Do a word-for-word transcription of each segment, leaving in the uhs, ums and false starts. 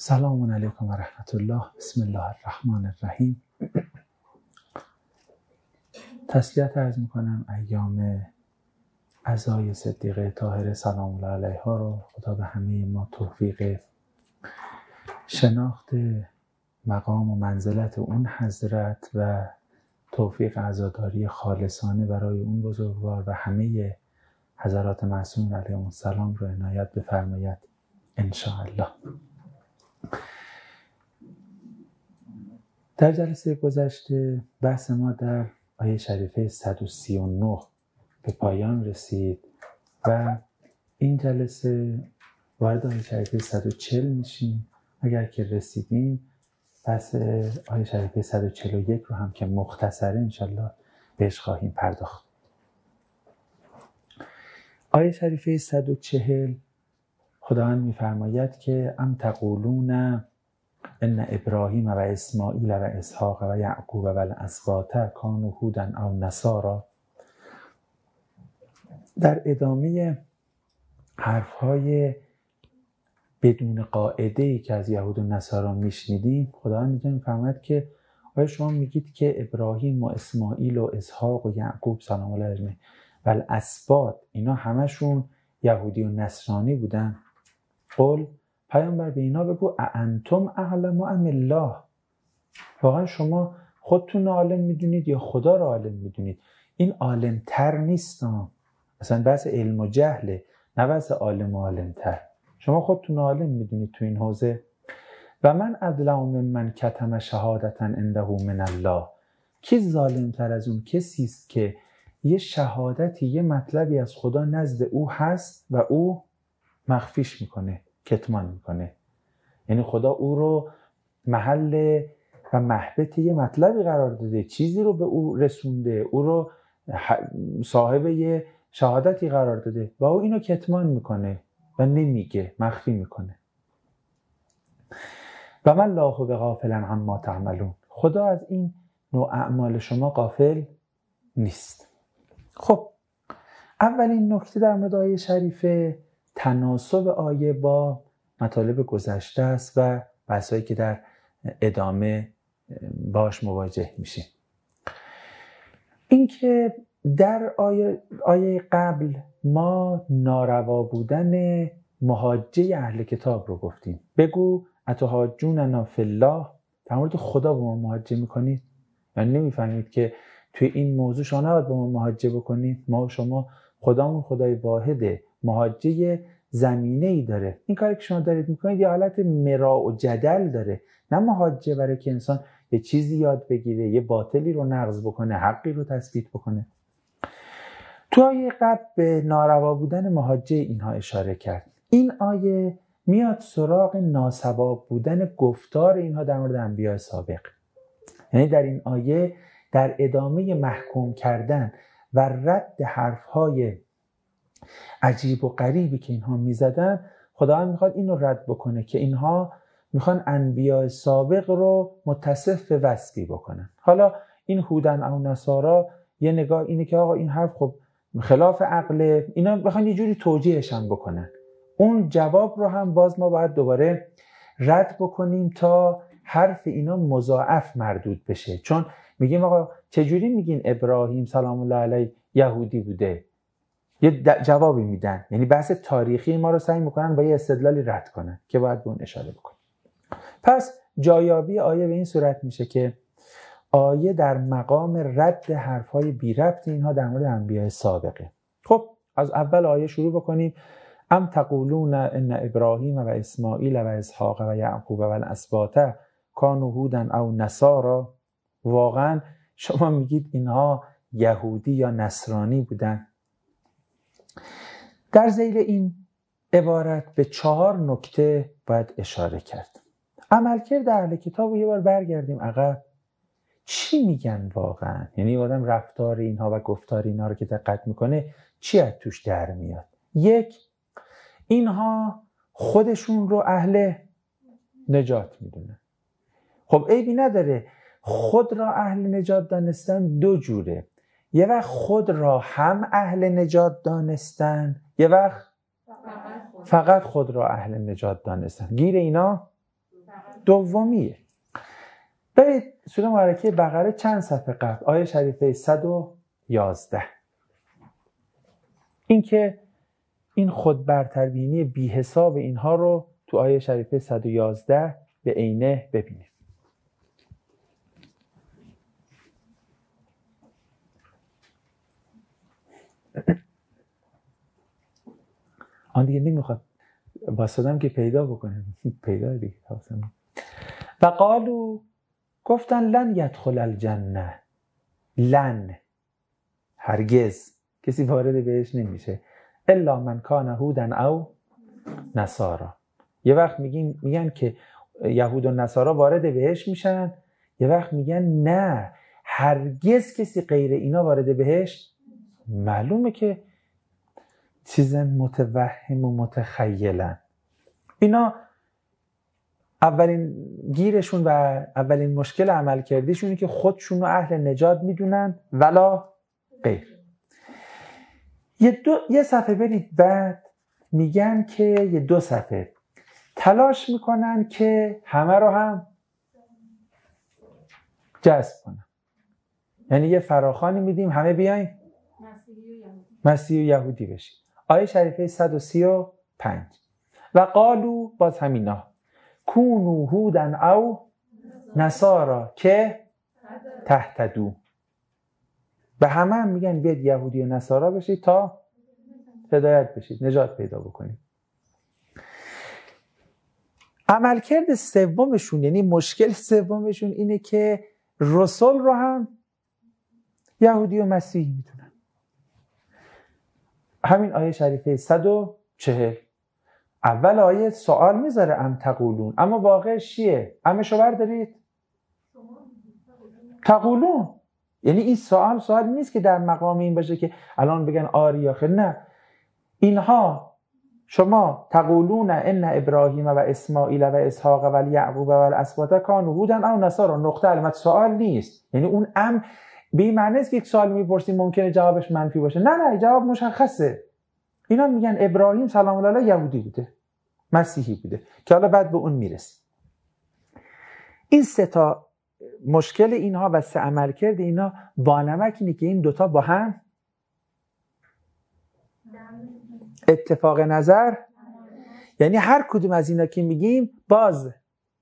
سلام علیکم و رحمت الله. بسم الله الرحمن الرحیم. تسلیت عرض میکنم ایام عزای صدیقه طاهره سلام الله علیها رو خدا به همه ما توفیق شناخت مقام و منزلت اون حضرت و توفیق عزاداری خالصانه برای اون بزرگوار و همه حضرات معصومین علیهم السلام رو عنایت بفرماید ان شاء الله. در جلسه گذشته بحث ما در آیه شریفه صد و سی و نه به پایان رسید و این جلسه وارد آیه شریفه صد و چهل میشیم. اگر که رسیدیم بحث آیه شریفه صد و چهل و یک رو هم که مختصره انشالله بهش خواهیم پرداخت. آیه شریفه صد و چهل خداوند میفرماید که ام تقولون ان ابراهیم و اسماعیل و اسحاق و یعقوب و الاسباط کانوا هودا او نصارا. در ادامه حرفهای بدون قاعده‌ای که از یهود و نصارا میشنیدیم خداوند میفرماید که آیا شما میگید که ابراهیم و اسماعیل و اسحاق و یعقوب سلام الله علیهم و الاسباط اینا همشون یهودی و نصرانی بودن؟ قل پیامبر به اینا بگو اانتم اعلم ام الله، واقعا شما خودتون عالم میدونید یا خدا رو عالم میدونید؟ این عالم تر نیست، اصلا بحث علم و جهله، نه بحث عالم و عالم تر. شما خودتون عالم میدونید تو این حوزه. و من اظلم ممن کتم شهادتا عنده من الله، کی ظالم تر از اون کسی است که یه شهادتی یه مطلبی از خدا نزد او هست و او مخفیش میکنه، کتمان میکنه. یعنی خدا او رو محل و محبت یه مطلبی قرار داده، چیزی رو به او رسونده، او رو صاحب یه شهادتی قرار داده و او اینو کتمان میکنه و نمیگه، مخفی میکنه. و من الله بغافل عما تعملون، خدا از این نوع اعمال شما غافل نیست. خب اولین نکته در مورد آیه شریفه تناسب آیه با مطالب گذشته است و بحثایی که در ادامه باش مواجه میشیم. این که در آیه, آیه قبل ما ناروا بودن محاجه اهل کتاب رو گفتیم. بگو اتحاجوننا فی الله، در مورد خدا با ما محاجه میکنید؟ یعنی نمیفهمید که توی این موضوع شما نباید با ما محاجه بکنید؟ ما و شما خدامون خدای واحده، محاجه زمینه‌ای داره. این کاری که شما دارید میکنید یه حالت مراء و جدل داره، نه محاجه برای که انسان یه چیزی یاد بگیره، یه باطلی رو نقض بکنه، حقی رو تثبیت بکنه. تو آیه قبل به ناروا بودن محاجه اینها اشاره کرد. این آیه میاد سراغ ناسواب بودن گفتار اینها در مورد انبیاء سابق. یعنی در این آیه در ادامه محکوم کردن و رد حرفهای عجیب و غریبی که اینها میزدن، خداوند میخواد اینو رد بکنه که اینها میخوان انبیاء سابق رو متصف به وصفی بکنن. حالا این هودن او نصارا یه نگاه اینه که آقا این حرف خب خلاف عقله، اینا میخوان یه جوری توجیهش هم بکنن. اون جواب رو هم باز ما باید دوباره رد بکنیم تا حرف اینا مضاعف مردود بشه. چون میگیم آقا چجوری میگین ابراهیم سلام الله علیه یهودی بوده؟ یه جوابی میدن، یعنی بحث تاریخی ما رو سعی میکنن با یه استدلالی رد کنن که باید به اون اشاره بکنیم. پس جایابی آیه به این صورت میشه که آیه در مقام رد حرفهای بی ربط اینها در مورد انبیاء سابقه. خب از اول آیه شروع بکنیم. ام تقولون ان ابراهیم و اسماعیل و اسحاق و یعقوب و الاسباط کانوا هودا او نصارا، واقعا شما میگید اینها یهودی یا نصرانی بودن؟ در ذیل این عبارت به چهار نکته باید اشاره کرد. عملکرد اهل کتاب رو یه بار برگردیم عقب. چی میگن واقعا؟ یعنی آدم رفتار اینها و گفتار اینها رو که دقت میکنه چی از توش در میاد؟ یک، اینها خودشون رو اهل نجات میدونن. خب عیبی نداره. خود را اهل نجات دانستن دو جوره. یه وقت خود را هم اهل نجات دانستن، یه وقت فقط خود را اهل نجات دانستن. گیر اینا دومیه. برید سوره مبارکه بقره چند صفحه قبل، آیه شریفه صد و یازده. این که این خود برتربینی بی حساب اینها رو تو آیه شریفه صد و یازده به عینه ببینید. آن دیگه نمیخواد باسدم که پیدا بکنیم پیدا دیگه. و قالو، گفتن لن یدخل الجنه، لن، هرگز کسی وارد بهش نمیشه، الا من کان هودا او نصارا. یه وقت میگن میگن که یهود و نصارا وارد بهش میشن، یه وقت میگن نه، هرگز کسی غیر اینا وارد بهش. معلومه که چیزن متوهم و متخیلن. اینا اولین گیرشون و اولین مشکل عمل کردیشونه که خودشون رو اهل نجات میدونن ولا غیر. یه, دو، یه صفحه برید بعد میگن که یه دو صفحه تلاش میکنن که همه رو هم جذب کنن. یعنی یه فراخوانی میدیم همه بیاین مسیحی و یهودی بشید. آیه شریفه صد و سی و پنج. و قالو، باز همینا، کونو هودن او نصارا که تهتدو. به همه هم میگن بیاید یهودی و نصارا بشید تا هدایت بشید، نجات پیدا بکنید. عملکرد سومشون، یعنی مشکل سومشون اینه که رسول رو هم یهودی و مسیحی میدونن. همین آیه شریفه صد و چهل. اول آیه سوال میذاره ام تقولون، اما واقعش چیه؟ امشو بردارید تقولون. یعنی این سوال سوال نیست که در مقام این باشه که الان بگن آری یا خیر. نه، اینها شما تقولون ان ابراهیم و اسماعیل و اسحاق و یعقوب و الاسباط کانوا هودا او نصارا، نقطه علامت سوال نیست. یعنی اون ام به این معنی است که یک سوال میپرسیم ممکنه جوابش منفی باشه. نه نه، جواب مشخصه. اینا میگن ابراهیم سلام الله علیه یهودی بوده، مسیحی بوده، که حالا بعد به اون میرسیم. این سه تا مشکل اینها و سه عملکرد اینا وانمک اینه که این دوتا با هم اتفاق نظر، یعنی هر کدوم از اینا که میگیم باز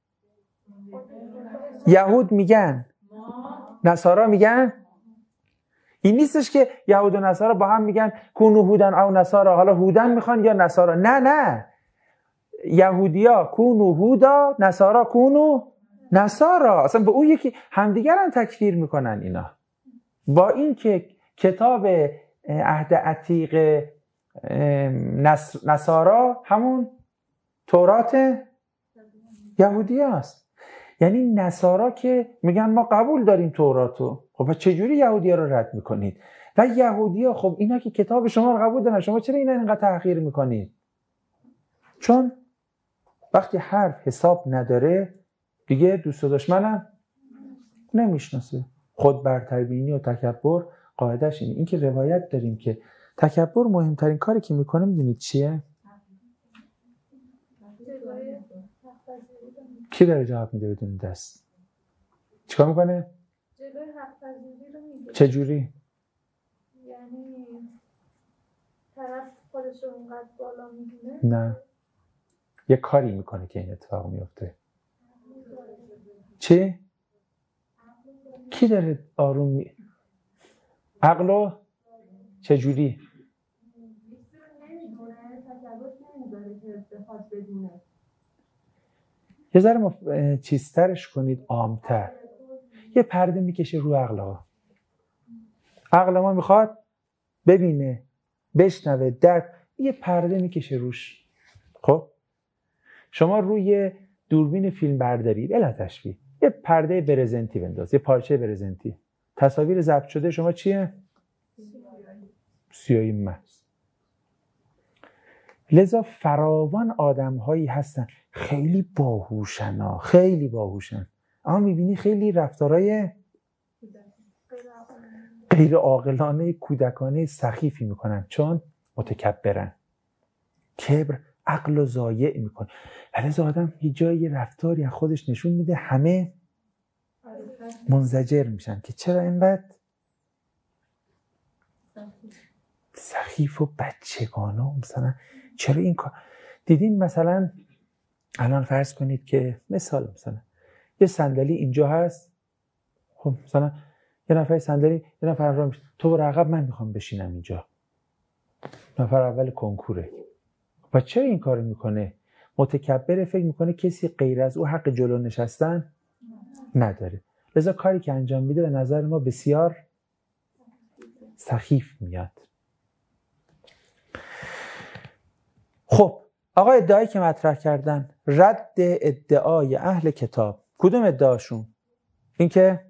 یهود میگن نصارا میگن. این نیستش که یهود و نصارا با هم میگن کونو هودن او نصارا، حالا هودن میخوان یا نصارا. نه نه، یهودیا کونو هودا، نصارا کونو نصارا. اصلا به اون یکی همدیگر هم تکفیر میکنن اینا. با این که کتاب عهد عتیق نصارا همون تورات یهودی هست. یعنی نصارا که میگن ما قبول داریم توراتو، خب چجوری یهودی ها رو رد میکنید؟ و یهودی ها خب اینا که کتاب شما رو قبول دارن، شما چرا اینا اینقدر تحقیر میکنید؟ چون وقتی حرف حساب نداره دیگه دوست و دشمنم نمیشناسه. خود برتربینی و تکبر قاعدش اینه. این که روایت داریم که تکبر مهمترین کاری که میکنه میدونید چیه؟ کی داره جواب میده بدون دست؟ چیکار میکنه؟ جلوی حق پذیری رو میگیره. چجوری؟ یعنی طرف خودش رو اونقدر بالا میدونه؟ نه، یه کاری میکنه که این اتفاق میفته. چی؟ کی داره آروم می... عقلو؟ چجوری؟ یه ذره مف... چیزترش کنید، عامتر. یه پرده میکشه رو عقل ها. عقل ما میخواد ببینه، بشنوه، درک، یه پرده میکشه روش. خب شما روی دوربین فیلم برداری بلا تشبیه یه پرده برزنتی بنداز، یه پارچه برزنتی، تصاویر ضبط شده شما چیه؟ سیاهی محض. لذا فراوان آدم هایی هستن خیلی باهوشن ها، خیلی باهوشن، اما میبینی خیلی رفتارهای غیر عاقلانه کودکانه سخیفی میکنن، چون متکبرن. کبر عقل رو ضایع میکنه. ولی آدم یه جایی رفتاری از خودش نشون میده همه منزجر میشن که چرا اینقدر سخیف و بچگانه مثلا چرا این کار. دیدین مثلا الان فرض کنید که مثال مثلا یه صندلی اینجا هست، خب مثلا یه نفر صندلی یه نفر راه میشه، تو برو عقب من میخوام بشینم اینجا، نفر اول کنکوره. و چرا این کارو میکنه؟ متکبر، فکر میکنه کسی غیر از او حق جلو نشستن نداره، لذا کاری که انجام میده به نظر ما بسیار سخیف میاد. خب آقا ادعایی که مطرح کردن رد ادعای اهل کتاب، کدوم ادعاشون؟ این که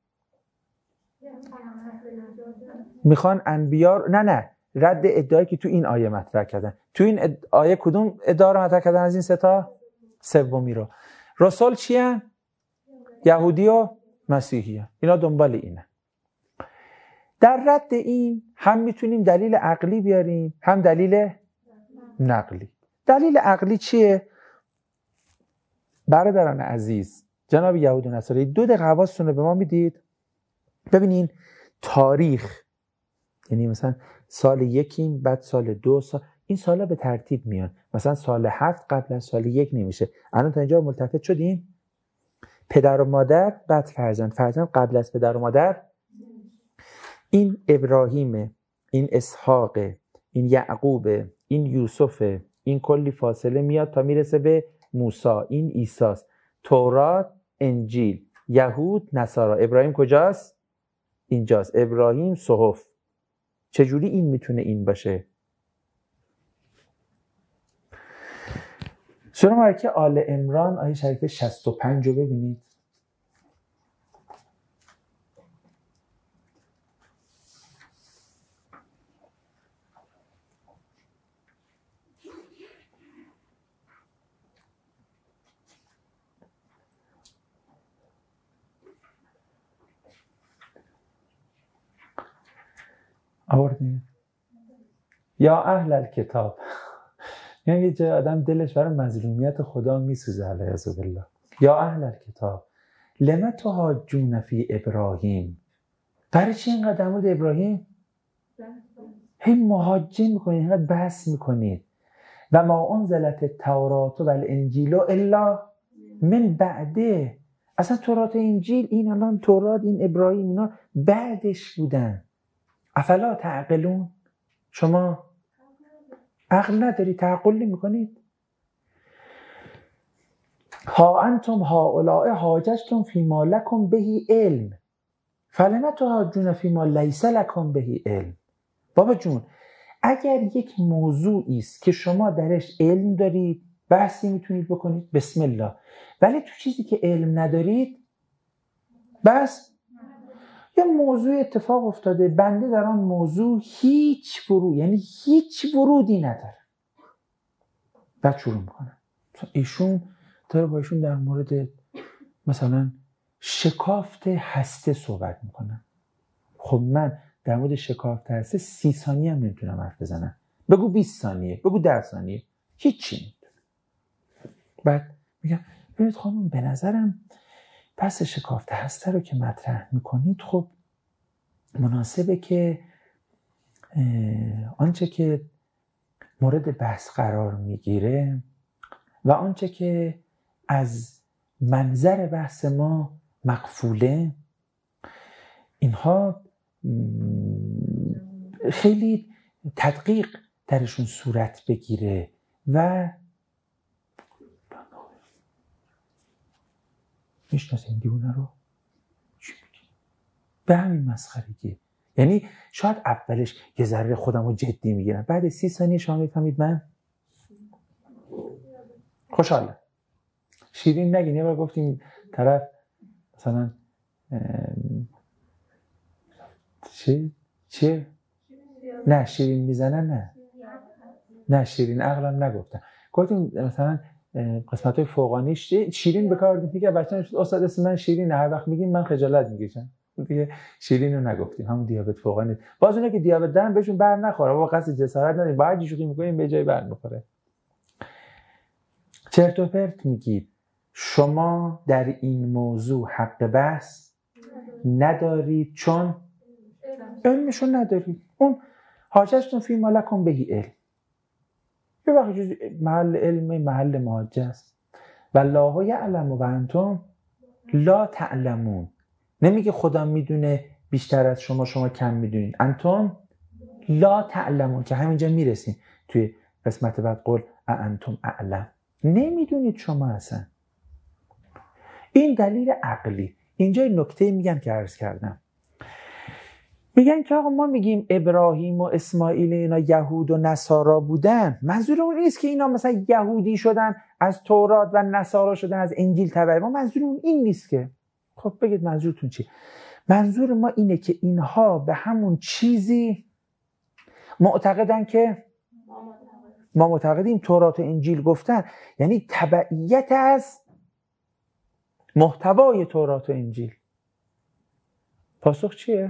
میخوان انبیا، نه نه رد ادعایی که تو این آیه مطرح کردن. تو این آیه کدوم ادعا رو مطرح کردن از این سه تا؟ سومی رو. رسول چیه؟ یهودی و مسیحی هن. اینا دنبال اینه. در رد این هم میتونیم دلیل عقلی بیاریم هم دلیل نقلی. دلیل عقلی چیه؟ برادران عزیز، جناب یهود و نصارا، دو دقیقه حواستون رو به ما میدید. ببینین تاریخ، یعنی مثلا سال یکیم بعد سال دو، سال این سالا به ترتیب میان. مثلا سال هفت قبل از سال یک نمیشه. الان تا اینجا ملتفت شدیم. پدر و مادر بعد فرزند، فرزند قبل از پدر و مادر. این ابراهیمه، این اسحاق، این یعقوب، این یوسف، این کلی فاصله میاد تا میرسه به موسی، این عیساست. تورات، انجیل، یهود، نصارا. ابراهیم کجاست؟ اینجاست. ابراهیم صحف. چجوری این میتونه این باشه؟ سوره مبارکه آل عمران آیه شریفه شصت و پنج رو ببینید. آوردید؟ یا اهل الکتاب. یعنی یه جای آدم دلش برای مظلومیت خدا میسوزه علیه بالله. یا اهل الکتاب لم تحاجون فی ابراهیم. برای چی اینقدر در مورد ابراهیم هی مهاجم میکنید، اینقدر بحث میکنید؟ و ما انزلت التوراة و الانجیل الا من بعده. اصلا تورات انجیل، این الان تورات، این ابراهیم، اینا بعدش بودن. افلا تعقلون؟ شما عقل نداری، تعقل نمی‌کنید؟ ها انتم هؤلاء حاججتم فیما لکم بهی علم فلم تحاجون فیما لیس لکم بهی علم. بابا جون، اگر یک موضوعی است که شما درش علم دارید بحثی میتونید بکنید، بسم الله. ولی تو چیزی که علم ندارید بس یه موضوع اتفاق افتاده، بنده در آن موضوع هیچ ورود، یعنی هیچ ورودی نداره، بعد شروع میکنه. ایشون داره با ایشون در مورد مثلا شکافت هسته صحبت میکنن. خب من در مورد شکافت هسته سی ثانیه هم نمیتونم حرف بزنم، بگو بیست ثانیه، بگو ده ثانیه، هیچی نمیتونم. بعد میگم ببینید خانم، به نظرم پس شکافت هسته رو که مطرح میکنید، خب مناسبه که آنچه که مورد بحث قرار میگیره و آنچه که از منظر بحث ما مقفوله، اینها خیلی تدقیق درشون صورت بگیره و میشناسین دیونه رو؟ چی میگی؟ به همین مسخرگی. یعنی شاید اولش یه ذره خودم رو جدی میگیرم، بعد سی ثانیه شما میفهمید من خوشحالم. شیرین نگین. یه بار گفتیم طرف مثلا چه؟ چه؟ نه شیرین میزنن، نه نه شیرین عقلم نگفتم. گفتیم مثلا قسمت های فوقانیش شیرین به کار میگه. بچه‌ها استاد اسم من شیرینه، هر وقت میگیم من خجالت میکشم دیگه. شیرین رو نگفتیم، همون دیابت فوقانی. باز اونه که دیابت دارن بهشون بر نخوره، با قصد جسارت نداریم، باید شوخی میکنیم به جای بر میخوره. چرت و پرت میگید. شما در این موضوع حق بحث ندارید چون علمشون ندارید. اون حاجتون فی ما لکم بهی علم. یه وقت جز محل علم محل محاجه است. والله یعلم و انتم لا تعلمون. نمیگه خدا میدونه بیشتر از شما، شما کم میدونید. انتم لا تعلمون که همینجا میرسیم توی قسمت بعد قول انتم اعلم. نمیدونید شما اصلا. این دلیل عقلی. اینجا نکته میگم که عرض کردم. میگن که آقا ما میگیم ابراهیم و اسماعیل اینا یهود و نصارا بودن، منظور اون نیست که اینا مثلا یهودی شدن از تورات و نصارا شدن از انجیل تبع ما. منظور اون این نیست که. خب بگید منظورتون چی؟ منظور ما اینه که اینها به همون چیزی معتقدن که ما معتقدیم تورات و انجیل گفتن، یعنی تبعیت از محتوای تورات و انجیل. پاسخ چیه؟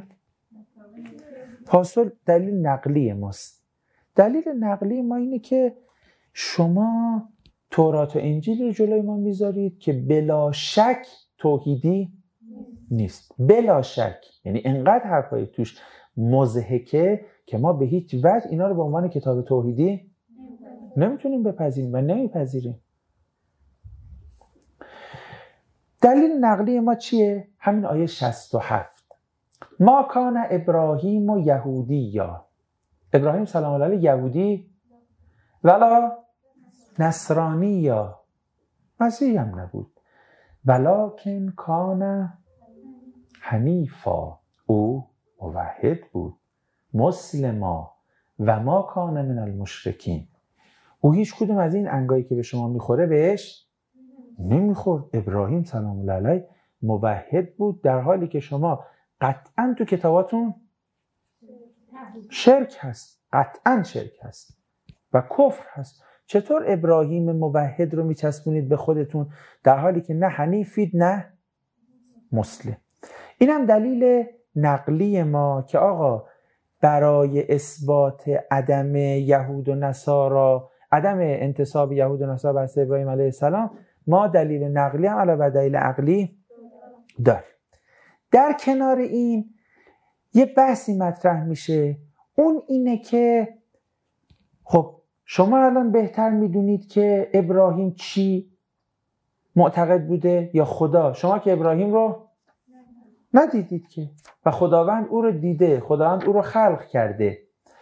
پاسخ دلیل نقلی ماست. دلیل نقلی ما اینه که شما تورات و انجیل رو جلوی ما میذارید که بلا شک توحیدی نیست. بلا شک، یعنی انقدر حرفای توش مضحکه که ما به هیچ وجه اینا رو به عنوان کتاب توحیدی نمیتونیم بپذیریم و نمیپذیریم. دلیل نقلی ما چیه؟ همین آیه شصت و هفت. ما کان ابراهیم و یهودی یا ابراهیم سلام الله علیه یهودی ولا نصرانی یا مسیحی هم نبود، ولکن کان حنیفا، او موحد بود، مسلما و ما کان من المشرکین. او هیچ کدوم از این انگایی که به شما میخوره بهش نمیخورد. ابراهیم سلام الله علیه موحد بود، در حالی که شما قطعا تو کتاباتون شرک هست، قطعا شرک هست و کفر هست. چطور ابراهیم موحد رو میچسبونید به خودتون در حالی که نه حنیفید نه مسلم؟ این هم دلیل نقلی ما که آقا برای اثبات عدم یهود و نصارا، عدم انتساب یهود و نصارا بر ابراهیم علیه السلام، ما دلیل نقلی هم علاوه بر دلیل عقلی داریم. در کنار این یه بحثی مطرح میشه، اون اینه که خب شما الان بهتر میدونید که ابراهیم چی معتقد بوده یا خدا؟ شما که ابراهیم رو ندیدید که و خداوند او رو دیده، خداوند او رو خلق کرده.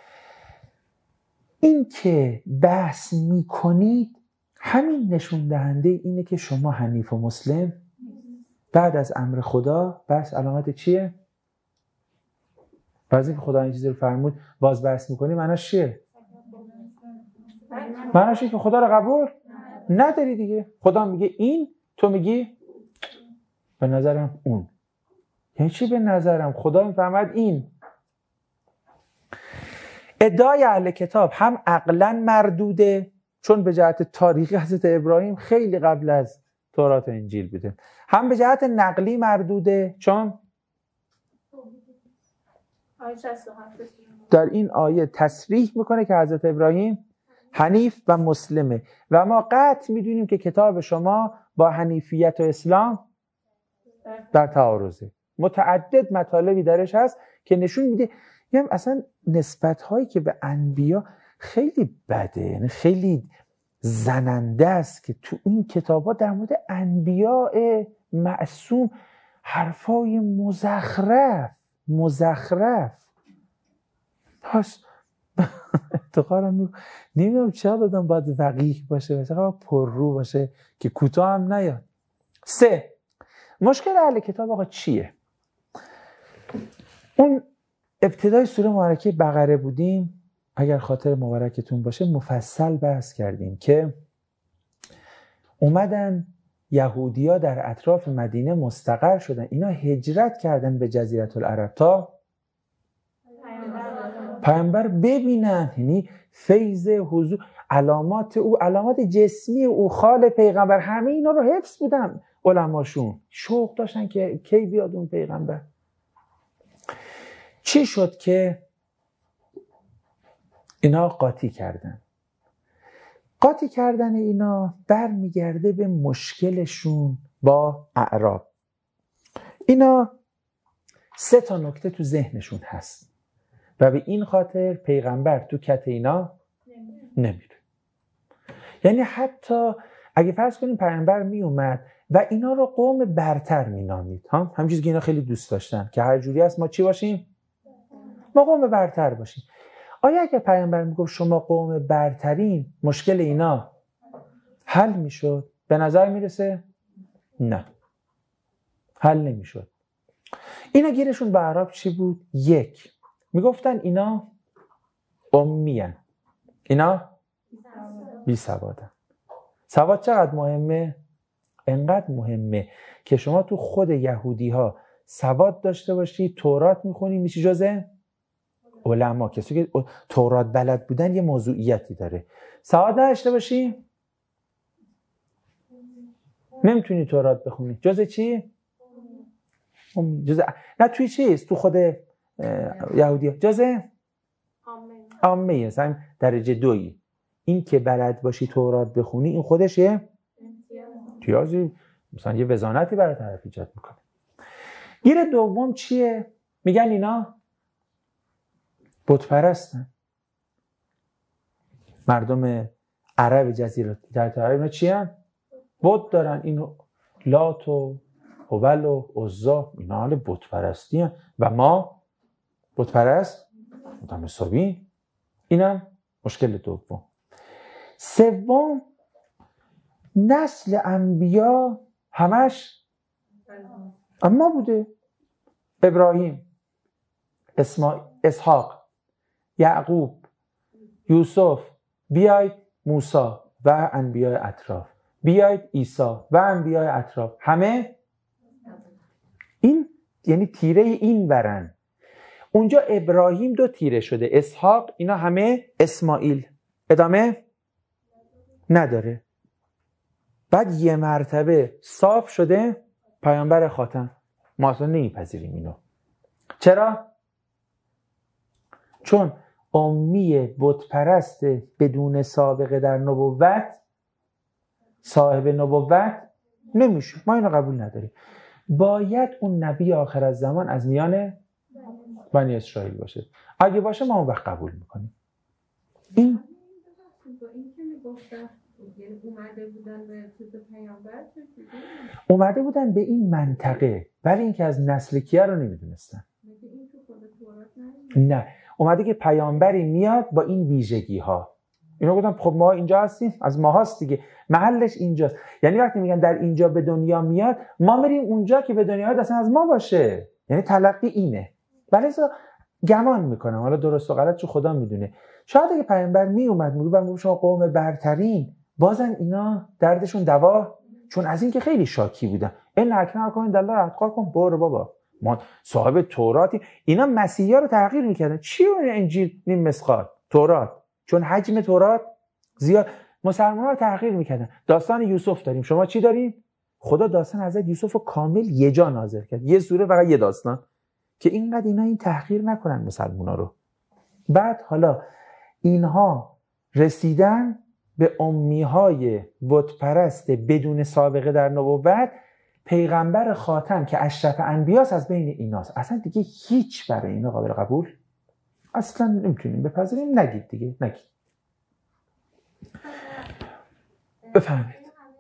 این که بحث میکنید همین نشون دهنده اینه که شما حنیف و مسلم بعد از امر خدا بحث علامت چیه؟ بعضی که خدا این چیزی رو فرمود باز بحث میکنی معناش چیه؟ معناش اینه که خدا رو قبول نداری دیگه. خدا میگه این، تو میگی به نظرم اون. یعنی چی به نظرم؟ خدا میفهمد این. ادعای اهل کتاب هم عقلاً مردوده، چون به جهت تاریخی حضرت ابراهیم خیلی قبل از تورات و انجیل بوده، هم به جهت نقلی مردوده، چون در این آیه تصریح میکنه که حضرت ابراهیم حنیف و مسلمه و ما قطع میدونیم که کتاب شما با حنیفیت و اسلام در تعارضه. متعدد مطالبی درش هست که نشون میده یعنی اصلا نسبت هایی که به انبیا خیلی بده، یعنی خیلی زننده است که تو این کتاب ها در مورد انبیاء معصوم حرفای مزخرف مزخرف پس اعتقادم نمیدونم چرا دادم باید وقیح باشه و چرا پر رو باشه که کوتاه هم نیاد. سه، مشکل اهل کتاب آقا چیه؟ اون ابتدای سوره مبارکه بقره بودیم، اگر خاطر مبارکتون باشه مفصل بحث کردیم که اومدن یهودیا در اطراف مدینه مستقر شدن، اینا هجرت کردن به جزیره العرب تا پیامبر ببینن، یعنی فیض حضور، علامات او، علامات جسمی او، خال پیغمبر، همه اینا رو حفظ بودن علماشون، شوق داشتن که کی بیاد اون پیغمبر. چی شد که اینا قاطی کردن؟ قاطی کردن اینا برمیگرده به مشکلشون با اعراب. اینا سه تا نکته تو ذهنشون هست و به این خاطر پیغمبر تو کت اینا نمیره. یعنی حتی اگه فرض کنیم پیغمبر می اومد و اینا رو قوم برتر می نامید، ها، همین چیزی که اینا خیلی دوست داشتن که هر جوری هست ما چی باشیم؟ ما قوم برتر باشیم. آیا اگه پیغمبر میگفت شما قوم برترین، مشکل اینا حل میشد؟ به نظر میرسه نه، حل نمیشد. اینا گیرشون به اعراب چی بود؟ یک، میگفتن اینا امیان، اینا بی سوادن. سواد چقدر مهمه؟ انقدر مهمه که شما تو خود یهودی ها سواد داشته باشی، تورات میخونی، میشی جزء علما. کسی که تورات بلد بودن یه موضوعیتی داره. سواد نداشته باشی نمیتونی تورات بخونی. جزء چی؟ جزء نه توی چیست؟ تو خود یهودی ها جزء عامه مثلا درجه دویی. این که بلد باشی تورات بخونی این خودش یه امتیازی، مثلا یه وزانتی برای طرف ایجاد میکنه. گیر دوم چیه؟ میگن اینا بت پرستن. مردم عرب جزیره عرب اینا چی هن؟ بت دارن. این لات و هبل و عزا اینا حال بت پرستی هن. و ما بت پرست بودم حسابی. اینم مشکل دوم. سوم، نسل انبیا همش اما بوده. ابراهیم، اسماعیل، اسحاق، یعقوب، یوسف، بیاید موسی و انبیاء اطراف، بیاید عیسی و انبیاء اطراف، همه این یعنی تیره این برن. اونجا ابراهیم دو تیره شده، اسحاق، اینا همه اسماعیل، ادامه نداره. بعد یه مرتبه صاف شده پیامبر خاتم. ما اصلا نمیپذیریم اینو. چرا؟ چون امی بت پرست بدون سابقه در نبوت صاحب نبوت نمیشه. ما اینو قبول نداریم. باید اون نبی آخر از زمان از میان بنی اسرائیل باشه. اگه باشه ما اون وقت قبول میکنیم. این این که میگفتن اومده بودن به چیز پیامبر، اومده بودن به این منطقه ولی اینکه از نسل کیه رو نمیدونستن. نه، اومده که پیامبری میاد با این ویژگی ها. اینا گفتن خب ما اینجا هستیم، از ما هست دیگه، محلش اینجاست. یعنی وقتی میگن در اینجا به دنیا میاد، ما میریم اونجا که به دنیا میاد اصلا از ما باشه. یعنی تلقی اینه. ولی گمان میکنم، حالا درست و غلط چون خدا میدونه، شاید اگه پیامبر میومد میگه من شما قوم برترین، بازن اینا دردشون دوا، چون از این که خیلی شاکی بودن. این اکرمکم عند الله اتقاکم. برو بابا، ما صاحب توراتی. اینا مسیحا رو تحقیر میکردن. چی اون انجیل نیم مسخال تورات، چون حجم تورات زیاد. مسلمان‌ها رو تحقیر میکردن. داستان یوسف داریم، شما چی دارین؟ خدا داستان حضرت یوسف رو کامل یه جا نازل کرد، یه سوره فقط یه داستان، که اینقدر اینا این تحقیر نکنن مسلمان‌ها رو. بعد حالا اینها رسیدن به امیهای بت پرست بدون سابقه در نبوت. پیغمبر خاتم که اشرف انبیاست از بین ایناست. اصلا دیگه هیچ برای اینا قابل قبول اصلا نمیتونیم بپذیریم. نگید دیگه، نگید. بفهمید.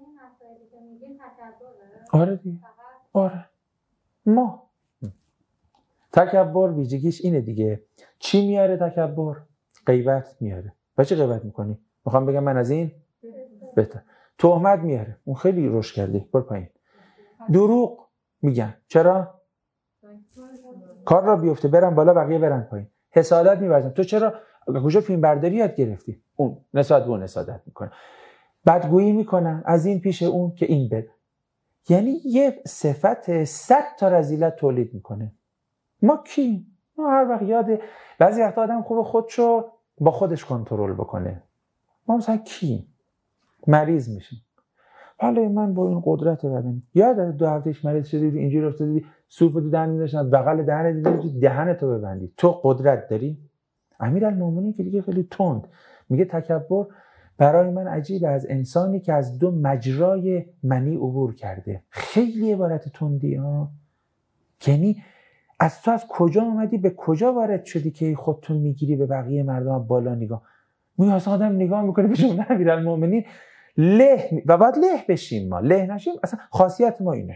آره دیگه، آره. ما تکبر ویژگیش اینه دیگه. چی میاره تکبر؟ غیبت میاره. و چی غیبت میکنی؟ میخوام بگم من از این بهتر. تهمت میاره، اون خیلی روش کرده، برو پایین. دروغ میگن. چرا؟ کار را بیفته برن بالا بقیه برن پایین. حسادت میورزن. تو چرا کجا فیلم برداری یاد گرفتی؟ اون نسبت به اون حسادت میکنه. بدگویی میکنن از این پیش اون که این بد. یعنی یه صفت صد تا رذیلت تولید میکنه. ما کی؟ ما هر وقت یاده بعضی وقت آدم خوب خودشو با خودش کنترل بکنه. ما مثلا کی؟ مریض میشیم. حالا من با این قدرت بدنی، یاد دو هفتهش مریض شدی، اینجوری افتادی، سوپ تو دهن میذاشتن بغل دهن دیدی دهن تو ببندی. تو قدرت داری؟ امیرالمومنین که دیگه خیلی تند میگه تکبر برای من عجیب از انسانی که از دو مجرای منی عبور کرده. خیلی عبارت تندی ها، یعنی از تو از کجا اومدی به کجا وارد شدی که خودتون میگیری به بقیه مردم بالا نگاه میگه. اصلا آدم نگاه میکنه به جمله امیرالمومنین له و بعد له بشیم، ما له نشیم. اصلا خاصیت ما اینه.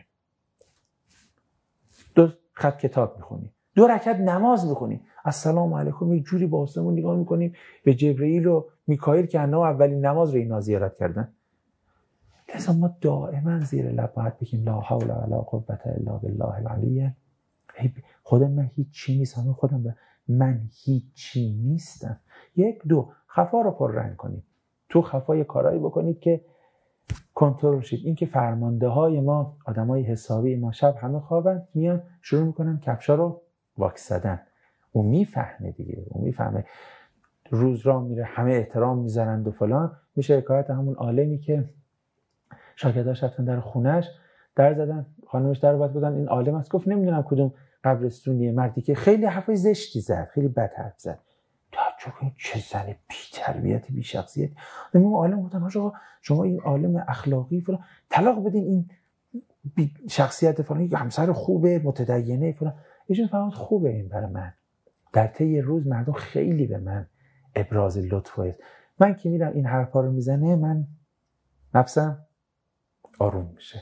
دو خط کتاب میخونی، دو رکعت نماز میخونی، السلام علیکم یک جوری با آسمون نگاه میکنیم به جبرئیل و میکائیل که انها اولین نماز رو اینا زیارت کردن. لذا ما دائما زیر لب باید بگیم لا حول ولا قوة الا بالله العلی. خودم من هیچی نیستم، خودم به من هیچی نیستم. یک دو خفا رو پر رنگ کنید، تو خفا یه کارایی بکنید که کنترل شید. این که فرمانده های ما آدمای حسابی ما شب همه خوابن، میان شروع میکنن کفشا رو واکس زدن. اون میفهمه دیگه، اون میفهمه روز را میره همه احترام میذارند و فلان. میشه حکایت همون عالمی که شاگرداش رفتن در خونش، در زدن، خانمش در باز بودن این عالم است، گفت نمیدونم کدوم قبرستونیه. مردی که خیلی حرفای زشتی زد، خیلی بد حرف زد. تعجب، چه زن بی تربیتی بی شخصیت. اون عالم گفتن آقا شما این عالم اخلاقی فلان طلاق بدین، این بی شخصیت فلان، همسر خوبه متدینه فلان. ایشون فهمید خوبه این برای من. در طی روز مردم خیلی به من ابراز لطف است. من که میرم این حرفا رو میزنه، من نفسم آروم میشه.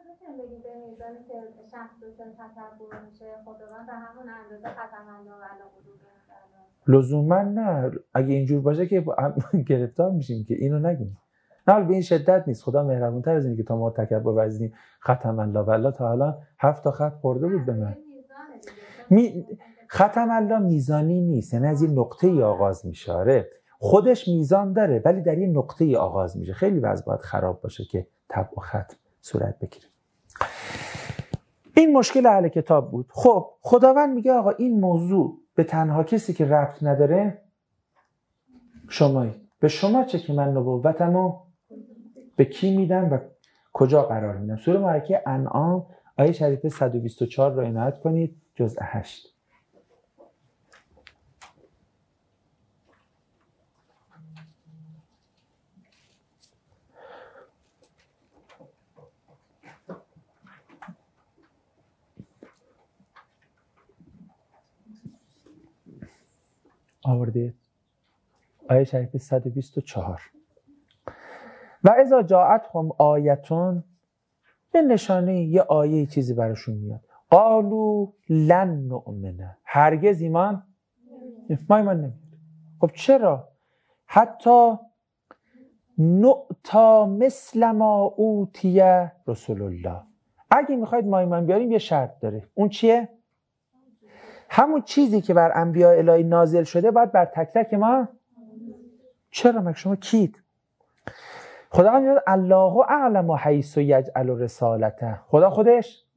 لزوما نه. اگه اینجور باشه که گرفتار میشیم که اینو نگیم. نه به این شدت نیست. خدا مهربونتر از اینه که تا ما تکبر وزنیم. ختم الله والله تا الان هفت تا خط خورده بود به من. می... ختم الله میزانی نیست، یعنی از این نقطه ای آغاز میشه. خودش میزان داره ولی در این نقطه ای آغاز میشه. خیلی وضع باید خراب باشه که طبع و خط صورت بگیره. این مشکل اهل کتاب بود. خب خداوند میگه آقا این موضوع به تنها کسی که ربط نداره شمایی. به شما چه که من نبوتمو به کی میدم و کجا قرار میدم. سوره مبارکه انعام آیه شریفه صد و بیست و چهار را عنایت کنید، جزء هشت. آوردید آیه شریفه صد و بیست و چهار. و اذا جاءتهم آیتون، به نشانه یه آیه چیزی براشون میاد، قالوا لن نؤمن، هرگز ایمان ما ایمان نمیاد. خب چرا؟ حتی نؤتا مثل ما اوتی رسول الله. اگه میخواید ما ایمان بیاریم یه شرط داره. اون چیه؟ همون چیزی که بر انبیاء الهی نازل شده باید بر تک تک ما. چرا؟ مگه شما کید؟ خدا میگه الله اعلم حیث یجعل رسالته. خدا خودش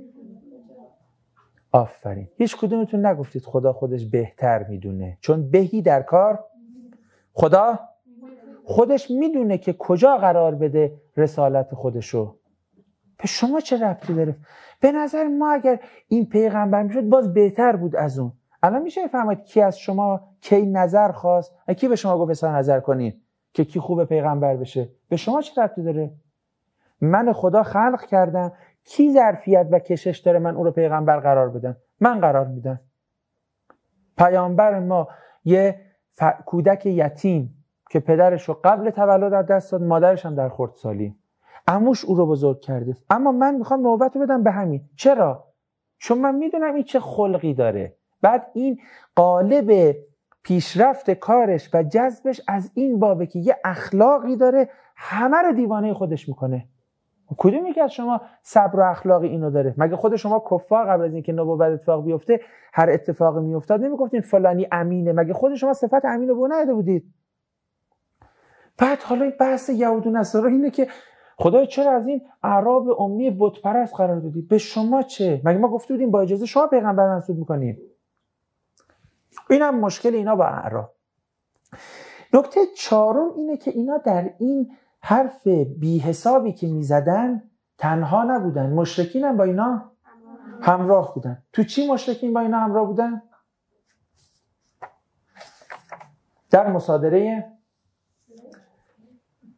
آفرین. هیچ کدومتون نگفتید خدا خودش بهتر میدونه، چون بهی در کار. خدا خودش میدونه که کجا قرار بده رسالت خودشو. به شما چه ربطی داره؟ به نظر ما اگر این پیغمبر میشد باز بهتر بود از اون. الان میشه فهمید کی از شما کی نظر خواست، کی به شما گفت اصلا نظر کنید که کی خوبه پیغمبر بشه؟ به شما چه ربطی داره؟ من خدا خلق کردم، کی ظرفیت و کشش داره من اون رو پیغمبر قرار بدم؟ من قرار میدم. پیامبر ما یه ف... کودک یتیم که پدرش رو قبل تولد از دست داد، مادرش هم در خردسالی، عموش او رو بزرگ کرده. اما من میخوام نوبت رو بدم به همین. چرا؟ چون من میدونم این چه خلقی داره. بعد این قالب پیشرفت کارش و جذبش از این بابه که یه اخلاقی داره همه رو دیوانه خودش میکنه. کدوم یکی از شما صبر و اخلاقی اینو داره؟ مگه خود شما کفار قبل از اینکه نبوت اتفاق بیفته هر اتفاقی میافتاد نمیگفتین فلانی امینه؟ مگه خود شما صفت امین رو به نداده بودید؟ بعد حالا این بحث یهود و نصارا اینه که خدای چرا از این اعراب امی بت پرست قرار دادی؟ به شما چه؟ مگه ما گفته بودیم با اجازه شما پیغمبر منصوب میکنیم؟ اینم مشکل اینا با اعراب. نکته چهارم اینه که اینا در این حرف بی حسابی که میزدن تنها نبودن، مشرکین هم با اینا همراه بودن. تو چی مشرکین با اینا همراه بودن؟ در مصادره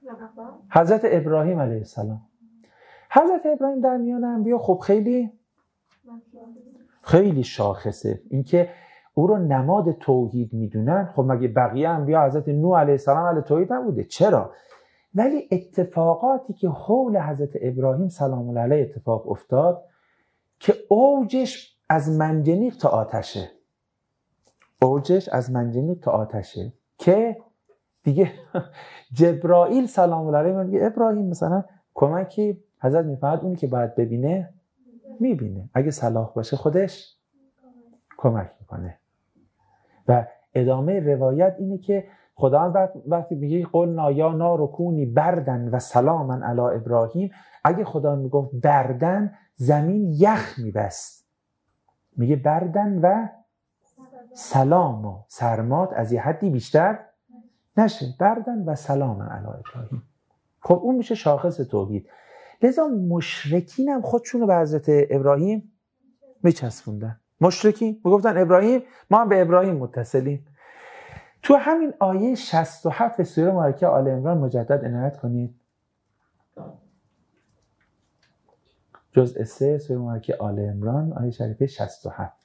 حضرت ابراهیم علیه السلام. حضرت ابراهیم در میان انبیا خب خیلی خیلی شاخصه. اینکه او رو نماد توحید میدونن. خب مگه بقیه انبیا حضرت نوح علیه السلام اهل توحید نبوده؟ چرا؟ ولی اتفاقاتی که حول حضرت ابراهیم سلام الله علیه اتفاق افتاد که اوجش از منجنیق تا آتشه، اوجش از منجنیق تا آتشه که دیگه جبرائیل سلام الله علیه میگه ابراهیم مثلا کمکی حضرت میفهمد اونی که باید ببینه میبینه، اگه صلاح باشه خودش کمک میکنه. و ادامه روایت اینه که خدا وقتی میگه قلنا یا نار کونی بردن و سلاما علی ابراهیم، اگه خدا میگفت بردن زمین یخ میبست، میگه بردن و سلام و سرمات از یه حدی بیشتر نشه، بردن و سلاما علی ابراهیم. خب اون میشه شاخص توحید. لذا مشرکین هم خودشونو به حضرت ابراهیم میچسبوندن. مشرکین میگفتن ابراهیم، ما هم به ابراهیم متصلیم. تو همین آیه شصت و هفت سوره مبارکه آل عمران مجدد عنایت کنید. جزء سه سوره مبارکه آل عمران آیه شریفه شصت و هفت.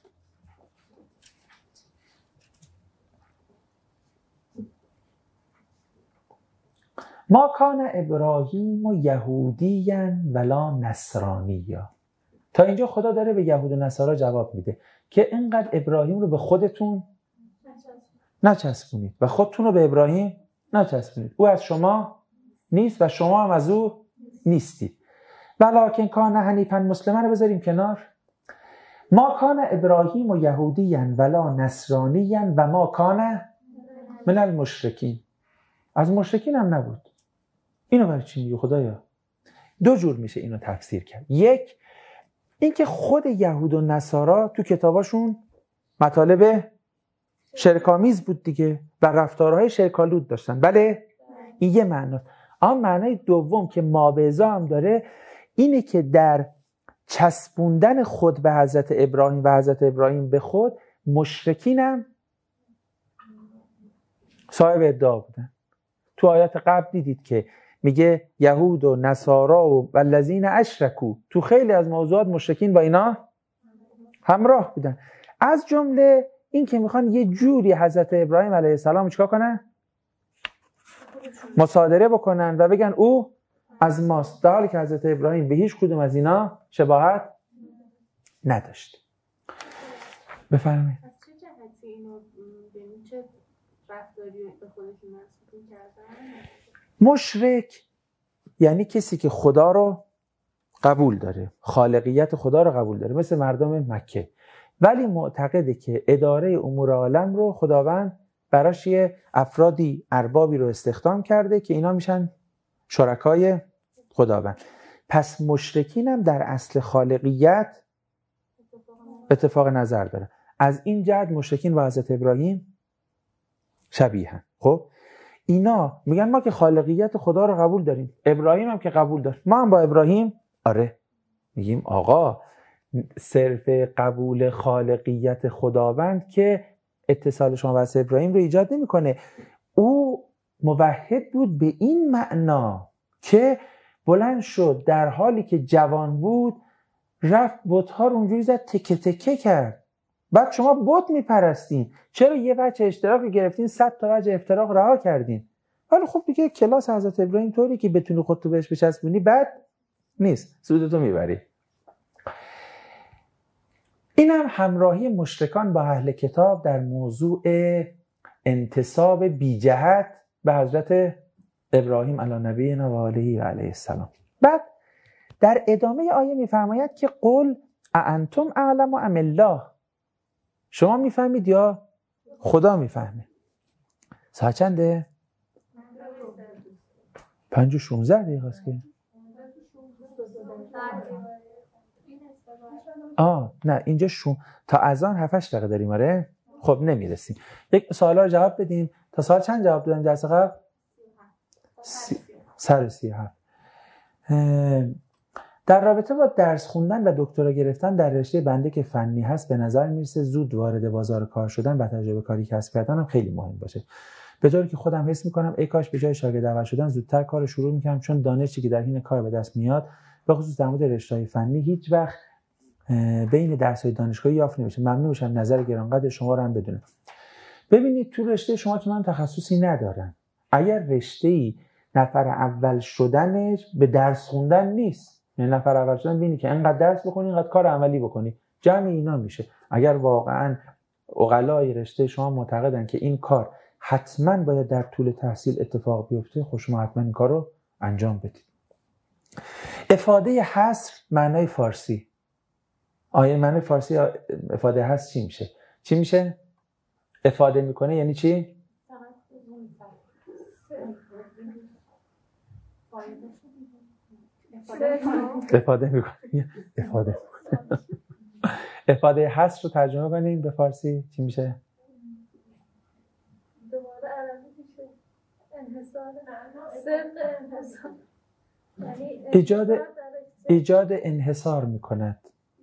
ما کان ابراهیم و یهودیاً ولا نصرانیا. تا اینجا خدا داره به یهود و نصارا جواب میده که اینقدر ابراهیم رو به خودتون نچسبونید و خودتون رو به ابراهیم نچسبونید. او از شما نیست و شما هم از او نیستید. ولکن کان حنیفا مسلما رو بذاریم کنار. ما کان ابراهیم و یهودیاً ولا نصرانیاً و ما کان من المشرکین. از مشرکین هم نبود. اینو برای چی میگه خدایا؟ دو جور میشه اینو تفسیر کرد. یک، اینکه خود یهود و نصارا تو کتاباشون مطالب شرک‌آمیز بود دیگه و رفتارهای شرک‌آلود داشتن. بله این یه معناست. اما معنای دوم که مابعضا هم داره اینه که در چسبوندن خود به حضرت ابراهیم و حضرت ابراهیم به خود، مشرکین هم صاحب ادعا بودن. تو آیات قبل دیدید که میگه یهود و نصارا و الذین اشرکوا، تو خیلی از موضوعات مشرکین با اینا همراه بودن. از جمله این که میخوان یه جوری حضرت ابراهیم علیه السلام چیکار کنن؟ مصادره بکنن و بگن او از ماست، در حالی که حضرت ابراهیم به هیچ کدوم از اینا شباهت نداشت. بفرمایید. از چه جهتی اینو ببین چه رفتاری به خودشون منسوب کردن؟ مشرک یعنی کسی که خدا رو قبول داره، خالقیت خدا رو قبول داره، مثل مردم مکه، ولی معتقده که اداره امور عالم رو خداوند براش یه افرادی اربابی رو استخدام کرده که اینا میشن شرکای خداوند. پس مشرکین هم در اصل خالقیت اتفاق نظر داره. از این جهت مشرکین با حضرت ابراهیم شبیهن. خب اینا میگن ما که خالقیت خدا رو قبول داریم، ابراهیم هم که قبول داشت، ما هم با ابراهیم آره. میگیم آقا صرف قبول خالقیت خداوند که اتصال شما با ابراهیم رو ایجاد نمیکنه. او موحد بود به این معنا که بلند شد در حالی که جوان بود، رفت بت‌ها رو اونجوری زد تکه تکه کرد. بعد شما بت میپرستین، چرا یه وجه اشتراک گرفتین صد تا وجه افتراق رها کردین؟ ولی خب دیگه کلاس حضرت ابراهیم طوری که بتونی خودتو بهش بچسبونی بد نیست، سودتو میبری. اینم همراهی مشرکان با اهل کتاب در موضوع انتساب بی جهت به حضرت ابراهیم علی نبینا و آله و علیه السلام. بعد در ادامه آیه میفرماید که قل اانتم اعلم ام الله، شما میفهمید یا خدا میفهمه؟ ساعت چنده؟ پنج و شونزده دقیقه است که آه نه اینجا شون تا اذان هفت هشت دقیقه داریم. آره خب نمیرسیم. یک سوالا رو جواب بدیم. تا سال چند جواب دادم درس قبل؟ سی... سر سی هفت. در رابطه با درس خوندن و دکترا گرفتن در رشته بنده که فنی هست، به نظر میرسه زود وارد بازار کار شدن و تجربه کاری کسب کردن هم خیلی مهم باشه. به طوری که خودم حس میکنم ای کاش به جای شاگرد اول شدن زودتر کار شروع میکنم، چون دانشی که در حین کار به دست میاد به خصوص در مورد رشته‌های فنی هیچ وقت بین درس‌های دانشگاهی یافت نمیشه. ممنون میشم نظر گرانقدر شما رو هم بدونم. ببینید تو رشته شما که من تخصصی ندارم، اگر رشته‌ای نفر اول شدنش به درس خوندن نیست، یعنی نفر اول شدن ببینی که اینقدر درس بکنی اینقدر کار عملی بکنی، جمع اینا میشه. اگر واقعا عقلای رشته شما معتقدن که این کار حتما باید در طول تحصیل اتفاق بیفته، خب شما حتما این کار رو انجام بدید. افاده حصر معنای فارسی، آیه معنای فارسی افاده حصر چی میشه؟ چی میشه؟ افاده میکنه یعنی چی؟ افاده میکنه. افاده افاده حصر رو ترجمه کنیم به فارسی چی میشه؟ دوباره عربی میشه انحصار، صدق انحصار، یعنی ایجاد ایجاد انحصار میکند.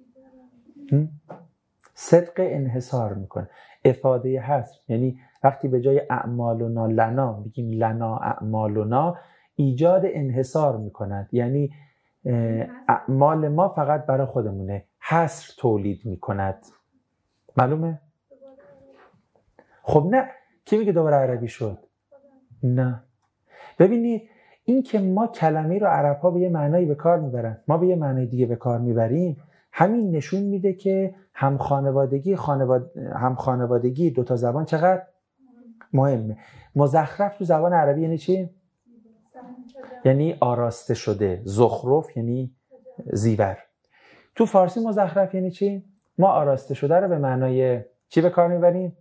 صدق انحصار میکنه. افاده حصر یعنی وقتی به جای اعمالنا لنا میگیم لنا اعمالنا، ایجاد انحصار میکند، یعنی اعمال ما فقط برای خودمونه، حصر تولید میکند. معلومه؟ خب نه، کی میگه دوباره عربی شد؟ نه. ببینید این که ما کلمه رو عرب ها به یه معنایی به کار میبرن، ما به یه معنای دیگه به کار میبریم، همین نشون میده که هم خانوادگی خانواد... هم خانوادگی دو تا زبان چقدر مهمه. مزخرف تو زبان عربی یعنی چی؟ یعنی آراسته شده. زخرف یعنی زیور. تو فارسی مزخرف یعنی چی؟ ما آراسته شده رو به معنای چی به کار میبریم؟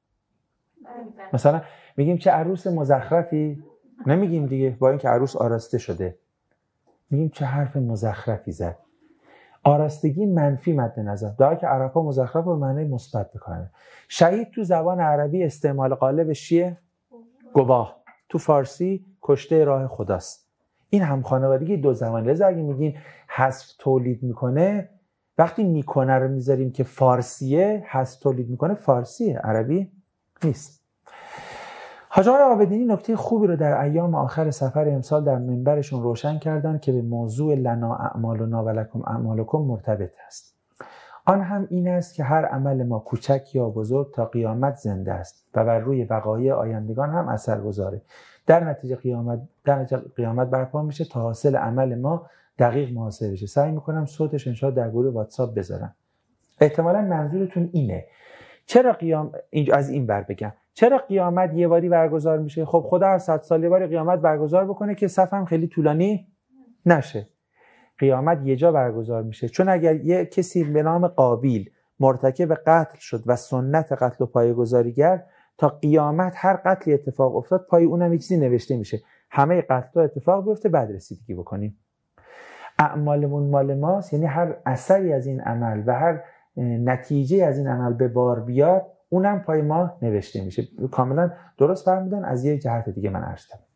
مثلا میگیم چه عروس مزخرفی، نمیگیم دیگه، با اینکه عروس آراسته شده میگیم چه حرف مزخرفی زد. آراستگی منفی مد نظر، در حالی که عرب‌ها مزخرف رو به معنای مثبت بکنن. شهید تو زبان عربی استعمال قالبش چیه؟ گواه. تو فارسی کشته راه خداست. این هم خانوادگی دو زبان. لذا اگه میگین حذف تولید میکنه، وقتی میکنه رو میذاریم که فارسیه، حذف تولید میکنه فارسیه، عربی نیست. حاج آقای عابدینی نکته خوبی رو در ایام آخر سفر امسال در منبرشون روشن کردن که به موضوع لنا اعمالنا و لکم اعمالکم مرتبط است. آن هم این است که هر عمل ما کوچک یا بزرگ تا قیامت زنده است و بر روی وقایع آیندگان هم اثر گذاره. در نتیجه قیامت در نتیجه قیامت برپا میشه تا حاصل عمل ما دقیق محاسبه بشه. سعی میکنم صوتش انشاءالله در گروه واتساپ بذارم. احتمالاً منظورتون اینه. چرا قیام اینجا از این بر بگم چرا قیامت یه باری برگزار میشه؟ خب خدا هر صد سال یه باری قیامت برگزار بکنه که صفم خیلی طولانی نشه. قیامت یه جا برگزار میشه، چون اگر یه کسی به نام قابیل مرتکب قتل شد و سنت قتل و پایه‌گذاری کرد، تا قیامت هر قتلی اتفاق افتاد پای اونم یه چیزی نوشته میشه، همه قتل‌ها اتفاق بیفته بعد رسیدگی بکنیم. اعمالمون مال ماست، یعنی هر اثری از این عمل و هر نتیجه از این عمل به بار بیاد اونم پای ما نوشته میشه. کاملا درست فرمودن. از یه جهت دیگه من عرض کردم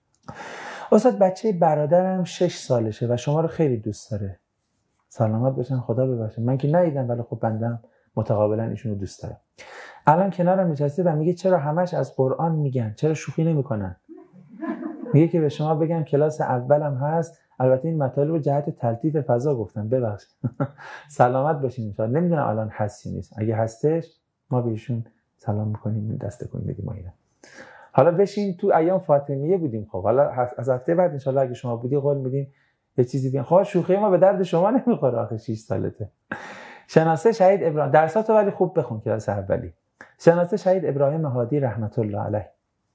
استاد بچه برادرم شش سالشه و شما رو خیلی دوست داره. سلامت باشن، خدا ببخشه. من که ندیدم ولی خب بندم متقابلا ایشون رو دوست دارم. الان کنارم نشسته و میگه چرا همش از قرآن میگن، چرا شوخی نمیکنن؟ میگه که به شما بگم کلاس اولم هست. البته این مطالب رو جهت تلطیف فضا گفتم، ببخشید. سلامت باشین ان شاء الله. نمیدونم الان هستی نیست، اگه هستش ما بهشون سلام میکنیم، دست تکون میدیم. ما حالا بشین، تو ایام فاطمیه بودیم. خب حالا از هفته بعد ان شاء الله اگه شما بودی قول میدیم یه چیزی بگیم. خب شوخی ما به درد شما نمیخوره، آخه شش سالته. شناسه شهید ابراهیم، درساتو ولی خوب بخون کلاس اولی. شناسه شهید ابراهیم هادی رحمت الله علیه.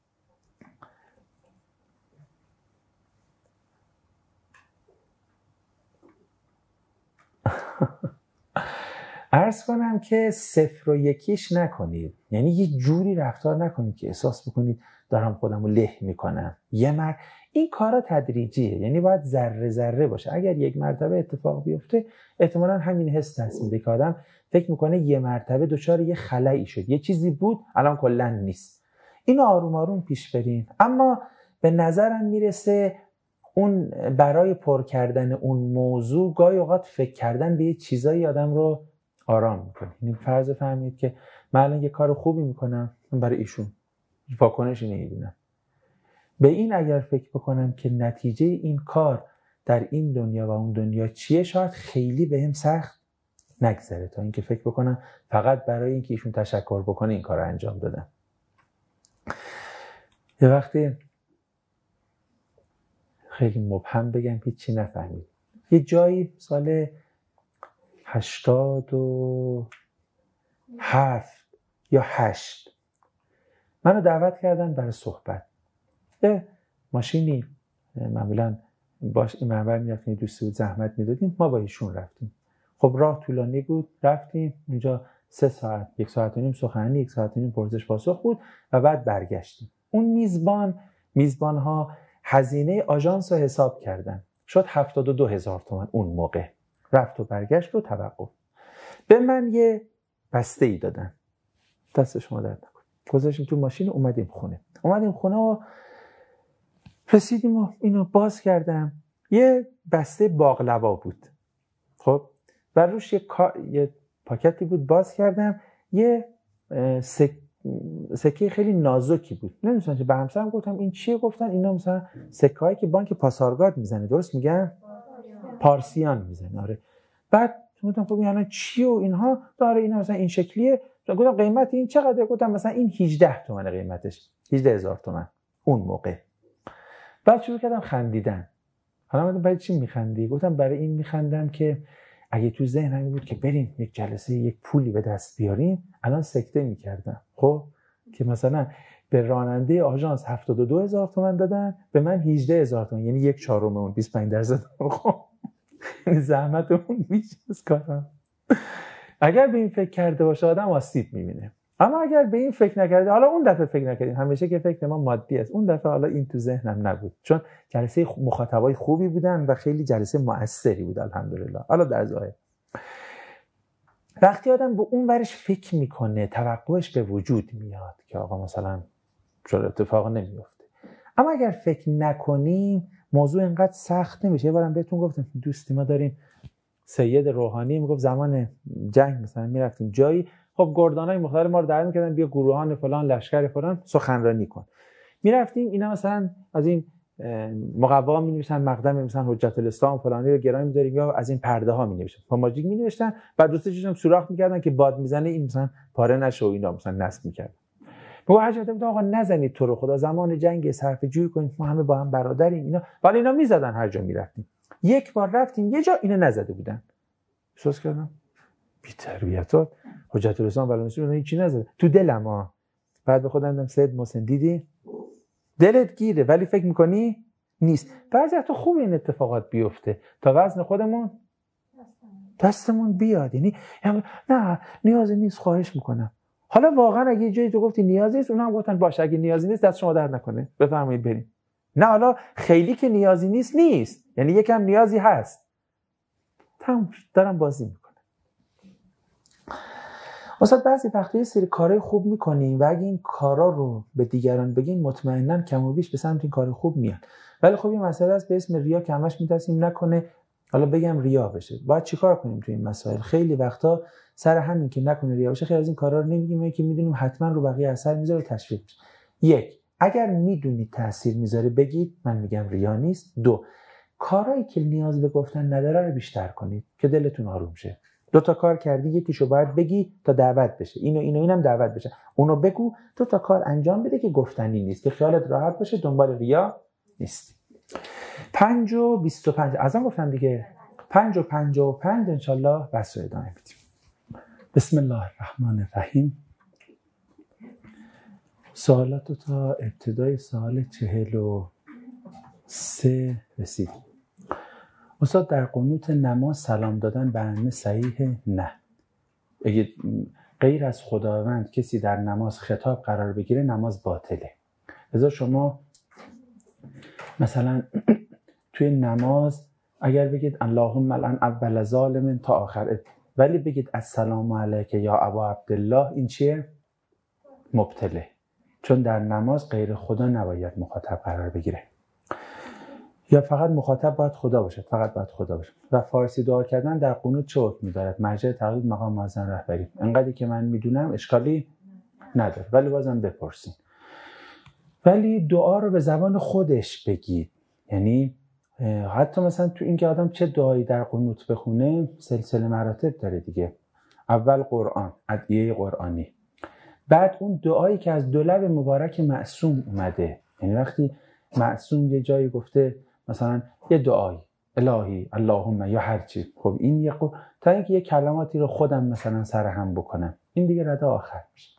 عرض کنم که صفر و یکیش نکنید، یعنی یه جوری رفتار نکنید که احساس بکنید دارم خودم رو له میکنم. یه مر این کارا تدریجیه، یعنی باید ذره ذره باشه. اگر یک مرتبه اتفاق بیفته احتمالاً همین حس دست میده که آدم فکر میکنه یه مرتبه دچار یه خلایی شد، یه چیزی بود الان کلا نیست. اینو آروم آروم پیش بریم. اما به نظرم میرسه اون برای پر کردن اون موضوع گاهی اوقات فکر کردن به یه چیزایی آدم رو آرام میکنه. یعنی فرض فهمید که من الان یه کار خوبی میکنم برای ایشون، واکنش نمیبینم. به این اگر فکر بکنم که نتیجه این کار در این دنیا و اون دنیا چیه، شاید خیلی بهم سخت نگذره تا اینکه فکر بکنم فقط برای اینکه ایشون تشکر بکنه این کار رو انجام دادم. یه وقتی خیلی مبهم بگم هیچی نفهمید، یه جایی سال هشتاد و هفت یا هشت منو دعوت کردن برای صحبت. یه ماشینی معمولا باش این منبر میرفتیم، دوستی بود زحمت میدادیم، ما با ایشون رفتیم. خب راه طولانی بود، رفتیم اونجا سه ساعت، یک ساعت و نیم سخنرانی، یک ساعت و نیم پرسش پاسخ بود و بعد برگشتیم. اون میزبان میزبان ها هزینه آژانس رو حساب کردن، شد هفتاد و دو هزار تومان اون موقع، رفت و برگشت و توقف. به من یه بسته ای دادن، دست شما درد نکنه، گذاشتیم تو ماشین، اومدیم خونه اومدیم خونه و رسیدیم و اینو باز کردم. یه بسته باقلوا بود، خب و روش یه, کا... یه پاکتی بود، باز کردم. یه سک... سکه خیلی نازکی بود، نمیدونم چه. به همسرم گفتم این چیه؟ گفتن اینا مثلا سکه هایی که بانک پاسارگاد میزنه، درست میگن؟ پارسیان میزنه. آره. بعد گفتم خب اینا چیه و اینها؟ داره اینا مثلا این شکلیه. گفتم قیمت این چقدره؟ گفتم مثلا این هجده تومن قیمتش، هجده هزار تومن اون موقع. بعد شروع کردم خندیدن. حالا من برای چی میخندی؟ گفتم برای این میخندم که اگه تو ذهنم بود که بریم یک جلسه یک پولی به دست بیاریم، الان سکته میکردم. خب که مثلا به راننده آژانس هفتاد و دو هزار تومان دادن، به من هجده هزار تومان، یعنی یک چهارم اون، بیست و پنج درصد. خب زحمت اون میشه از کارم. اگر به این فکر کرده باشه آدم آسیب میبینه. اما اگر به این فکر نکرده، حالا اون دفعه فکر نکردیم، همیشه که فکر ما مادی است، اون دفعه حالا این تو ذهنم نبود، چون جلسه مخاطبای خوبی بودن و خیلی جلسه مؤثری بود الحمدلله. حالا در ظاهر وقتی آدم به اون ورش فکر میکنه، توقعش به وجود میاد که آقا مثلا چرا اتفاق نمیفته. اما اگر فکر نکنیم موضوع اینقدر سخت نمیشه. یه بارم بهتون گفتم دوستی ما داریم، سید روحانی میگفت زمان جنگ مثلا میرفتیم جایی، خب گردانای مختلف ما رو دعوت می‌کردن بیا گروهان فلان لشکر فلان سخنرانی کن. میرفتیم اینا مثلا از این مقوا می‌نوشتن، مقدم مثلا حجت الاسلام فلانی رو گرای می‌ذاریم، یا از این پرده ها می‌نوشتن، با ماجیک می‌نوشتن، بعد دوستش هم سوراخ می‌کردن که باد میزنه این مثلا پاره نشه و اینا مثلا نصب می‌کردن. میگه حضرت آقا نزنید تو رو خدا، زمان جنگ صرفه جویی کنید، ما همه با هم برادریم اینا. ولی اینا می‌زدن هر جا می‌رفتیم. یک بار رفتیم یه جا اینا نزده بودن. احساس کردم بی تربیتات، حجت الاسلام ولی مسلمان هیچی نزده تو دلم ها. بعد به خودم دیدم سید محسن دیدی دلت گیره ولی فکر میکنی نیست. بعضی وقتا خوب این اتفاقات بیفته تا وزن خودمون دستمون بیاد. یعنی نه نیازی نیست، خواهش میکنم. حالا واقعا اگه یه جایی تو گفتی نیازی نیست، اونها هم گفتن باشه اگه نیازی نیست دست شما درد نکنه بفرمایید بریم. نه حالا خیلی که نیازی نیست نیست، یعنی یکم نیازی هست، تمام دارم بازی میکنم. اصلا بعضی وقتا یه سری کارهای خوب میکنیم و اگه این کارا رو به دیگران بگین مطمئناً کم و بیش به سمت این کار خوب میاد. ولی خب یه مسئله است به اسم ریا که همش میترسیم نکنه حالا بگم ریا بشه. باید چیکار کنیم تو این مسائل؟ خیلی وقتا سر همین که نکنه ریا بشه خیلی از این کارا رو نمیگیم که میدونیم حتما رو بقیه اثر میذاره و تشویق میشه. یک، اگر میدونید تاثیر میذاره بگید، من میگم ریا نیست. دو، کارهایی که نیاز به گفتن نداره رو بیشتر کنید که دلتون آروم شه. دو تا کار کردی، یکیشو باید بگی تا دعوت بشه، اینو اینو اینم دعوت بشه، اونو بگو. دو تا کار انجام بده که گفتنی نیست، که خیالت راحت باشه، دنبال ریا نیست. پنج و بیست و پنج ازم گفتن دیگه، پنج و پنج و پنج انشالله بس رو ادامه میدیم. بسم الله الرحمن الرحیم. سوالات تا ابتدای سوال چهل و سه رسید. استاد در قنوت نماز سلام دادن به ائمه صحیح؟ نه. اگه غیر از خداوند کسی در نماز خطاب قرار بگیره نماز باطله. لذا شما مثلا توی نماز اگر بگید اللهم الان اول ظالم تا آخر، ولی بگید السلام علیک یا ابا عبدالله، این چیه؟ مبتله. چون در نماز غیر خدا نباید مخاطب قرار بگیره، یا فقط مخاطب باید خدا باشه، فقط باید خدا باشه. و فارسی دعا کردن در قنوت چه حکمی دارد؟ مرجع تقلید مقام معظم رهبری. انقدری که من میدونم اشکالی نداره، ولی بازم بپرسین. ولی دعا رو به زبان خودش بگید. یعنی حتی مثلا تو این که آدم چه دعایی در قنوت بخونه سلسله مراتب داره دیگه. اول قرآن، ادعیه قرآنی، بعد اون دعایی که از دو لب مبارک معصوم اومده. یعنی وقتی معصوم یه جایی گفته مثلا یه دعایی الهی اللهم یا هر چی، خب این یه قو... تا اینکه یه کلماتی رو خودم مثلا سرهم بکنم، این دیگه رده آخر میشه.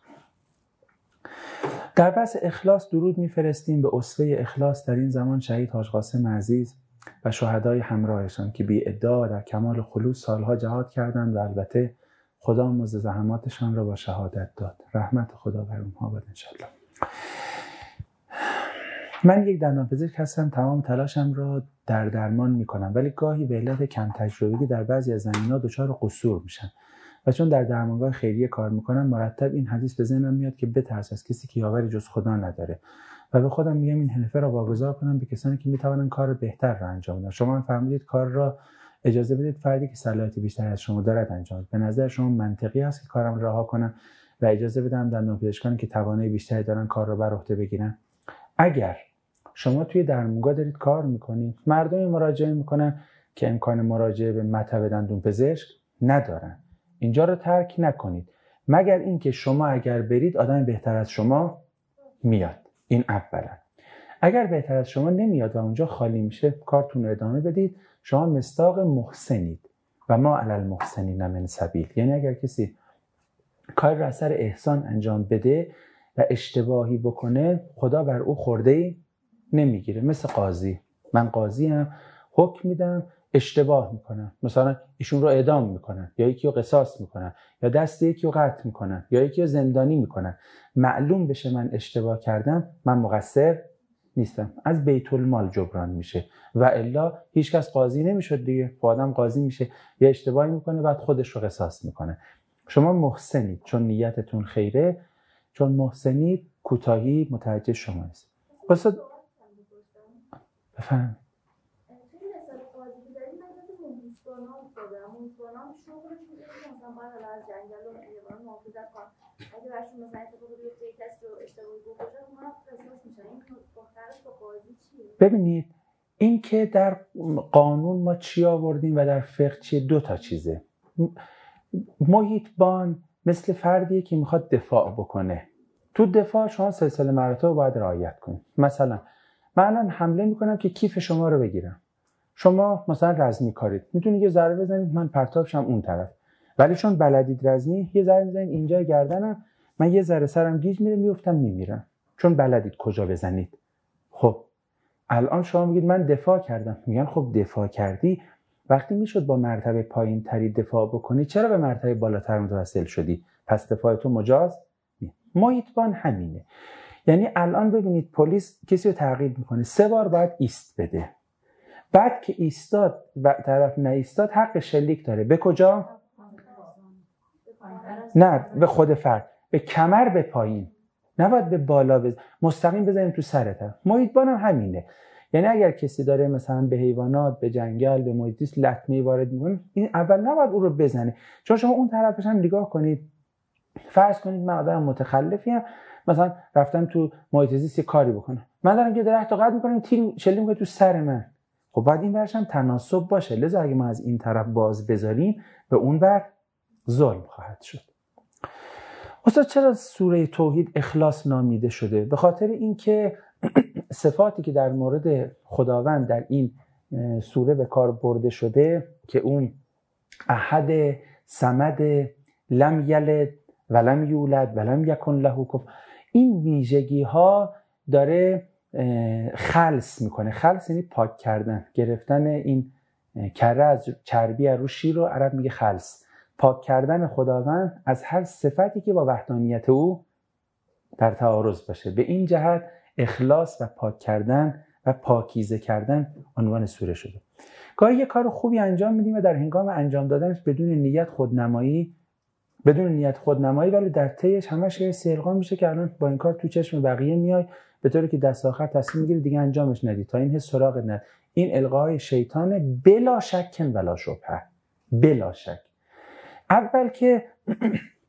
در بحث اخلاص درود میفرستیم به اسوه اخلاص در این زمان شهید حاج قاسم عزیز و شهدای همراهشان که بی ادعا در کمال خلوص سالها جهاد کردند و البته خدا مزد زحماتشان را با شهادت داد. رحمت خدا بر اونها باد انشالله. من یک دندانپزشک هستم، تمام تلاشم را در درمان میکنم، ولی گاهی به علت کم تجربگی در بعضی از زمینه‌ها دچار قصور میشن و چون در درمانگاه خیریه کار میکنم مرتب این حدیث به ذهنم میاد که بترس از کسی که یاوری جز خدا نداره و به خودم میگم این حرفه را واگذار کنم به کسانی که میتوانن کار بهتر را انجام بدن. شما فهمیدید کار را اجازه بدید فردی که صلاحیت بیشتری از شما دارد انجام. به نظر شما منطقی است که کارم را رها کنم و اجازه بدم دندانپزشکانی که توانایی بیشتری دارن کار را بر عهده بگیرن؟ اگر شما توی درمانگاه دارید کار میکنید، مردمی مراجعه میکنن که امکان مراجعه به مطب دندانپزشک ندارن، اینجا رو ترک نکنید مگر اینکه شما اگر برید آدم بهتر از شما میاد. این اولا. اگر بهتر از شما نمیاد و اونجا خالی میشه، کارتون رو ادامه بدید. شما مصداق محسنید و ما علی المحسنین من سبیل. یعنی اگر کسی کار را اثر احسان انجام بده و اشتباهی بکنه، خدا بر او خورده نمیگیره. مثل قاضی، من قاضی ام، حکم میدم، اشتباه میکنم، مثلا ایشون رو اعدام میکنن یا یکی رو قصاص میکنن یا دست یکی رو قطع میکنن یا یکی رو زندانی میکنن، معلوم بشه من اشتباه کردم، من مقصر نیستم، از بیت المال جبران میشه و الا هیچ کس قاضی نمیشد دیگه. آدم قاضی میشه یه اشتباهی میکنه بعد خودش رو قصاص میکنه. شما محسنید چون نیتتون خیره، چون محسنید کوتاهی متوجه شما است. واسه بفهم اگه برشون مثلا اتفاقی بیفته یک کسی رو اشتباهی بکشه اونا قصاص میشن. این دخترش با قاضی چیه؟ ببینید این که در قانون ما چی آوردیم و در فقه چیه، دو تا چیزه. محیطبان مثل فردیه که میخواد دفاع بکنه. تو دفاع شما سلسله مراتب رو باید رعایت کنید. مثلا من الان حمله میکنم که کیف شما رو بگیرم، شما مثلا رزمی کارید، میتونید یه ضربه بزنید من پرتابشم اون طرف، ولی چون بلدید رزمی یه ضربه میزنید اینجا گردنم، من یه ذره سرم گیج میره میافتم میمیرم، چون بلدید کجا بزنید. خب الان شما میگید من دفاع کردم، میگن خب دفاع کردی، وقتی میشد با مرتبه پایین تری دفاع بکنی چرا به مرتبه بالاتر متوسل شدی؟ پس دفاع تو مجاز نیست. محیطبان همینه. یعنی الان ببینید پلیس کسی رو تعقیب میکنه، سه بار باید ایست بده، بعد که ایستاد و طرف نایستاد حق شلیک داره. به کجا؟ نه به خود فرد، به کمر، به پایین، نباید به بالا بز... مستقیم بزنیم تو سرت. محیطبان هم همینه. یعنی اگر کسی داره مثلا به حیوانات، به جنگل، به محیط زیست لطمه وارد میکنه، این اول نباید او رو بزنه، چون شما اون طرفش هم نگاه کنید. فرض کنید من آدم متخلفی ام، مثلا رفتم تو محیط زیست یه کاری بکنم، من دارم یه درخت رو قطع میکنم، تیر شلیک میکنه تو سر من، خب باید این ورش هم تناسب باشه. لذا اگه ما از این طرف باز بذاریم به اون ور ظلم خواهد شد. استاد چرا سوره توحید اخلاص نامیده شده؟ به خاطر اینکه صفاتی که در مورد خداوند در این سوره به کار برده شده که اون احد، صمد، لم یلد ولم یولد ولم یکن له کفوا، این ویژگی ها داره خلص میکنه. خلص یعنی پاک کردن، گرفتن این کره از چربی از رو شیر رو عرب میگه خلص، پاک کردن خداوند از هر صفتی که با وحدانیت او در تعارض باشه. به این جهت اخلاص و پاک کردن و پاکیزه کردن عنوان سوره شده. گاهی یه کار خوبی انجام میدیم و در هنگام انجام دادنش بدون نیت خودنمایی بدون نیت خودنمایی ولی در طیش همش یه سرقا میشه که الان با این کار تو چشم بقیه میای، به طوری که دست آخر تصمیم میگیری دیگه انجامش ندی تا این حس سراغت نره. این القای شیطان بلا شک ولا شبهه. بلا شک. اول که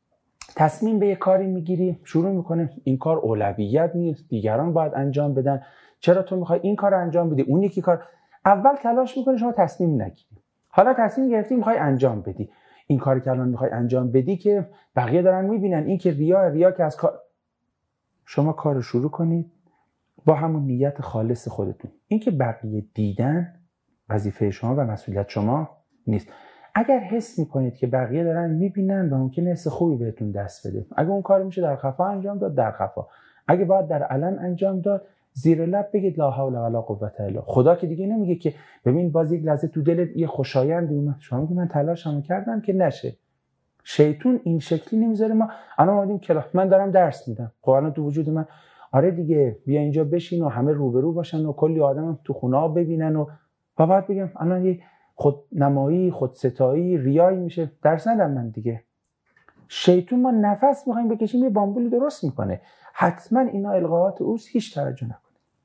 تصمیم به یه کاری میگیری، شروع میکنه این کار اولویت نیست، دیگران باید انجام بدن، چرا تو میخوای این کار رو انجام بدی، اون یکی کار. اول تلاش میکنی شما تصمیم نگیری، حالا تصمیم گرفتی میخوای انجام بدی، این کاری که الان میخوای انجام بدی که بقیه دارن میبینن، این که ریا ریا که از کار، شما کار رو شروع کنید با همون نیت خالص خودتون. این که بقیه دیدن وظیفه شما و مسئولیت شما نیست. اگر حس میکنید که بقیه دارن میبینن و ممکنه حس خوبی بهتون دست بده، اگه اون کار میشه در خفا انجام داد در خفا، اگه باید در علن انجام داد زیر لب بگید لا حول ولا قوت الا. خدا که دیگه نمیگه که ببین باز یک لحظه تو دلت یه خوشایندی اومد، شما میگید من تلاشمو کردم که نشه. شیطون این شکلی نمیذاره. ما الان اومدیم کلاس، من دارم درس میدم، خب الان تو وجود من آره دیگه بیا اینجا بشین و همه روبرو باشن و کلی آدم تو خونه ببینن و و بعد بگم الان یه خودنمایی، خودستایی، ریایی میشه، درس ندم من دیگه. شیطون ما نفس میخوایم بکشیم یه بامبولی درست میکنه. حتما اینا القاءات اوست، هیچ توجه نکنید.